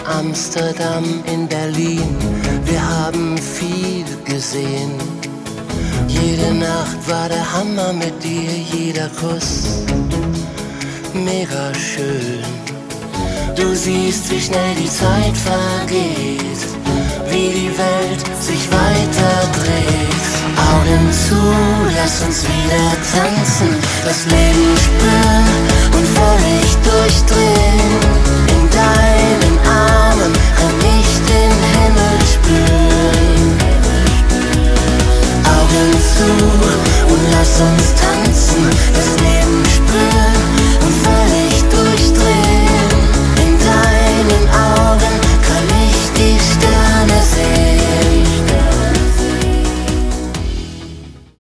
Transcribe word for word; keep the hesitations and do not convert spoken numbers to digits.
Amsterdam, in Berlin, wir haben viel gesehen. Jede Nacht war der Hammer mit dir, jeder Kuss mega schön. Du siehst, wie schnell die Zeit vergeht, wie die Welt sich weiter dreht. Augen zu, lass uns wieder tanzen, das Leben spüren und völlig durchdrehen. In deinen Armen kann ich den Himmel spüren. Augen zu und lass uns tanzen, das Leben spüren.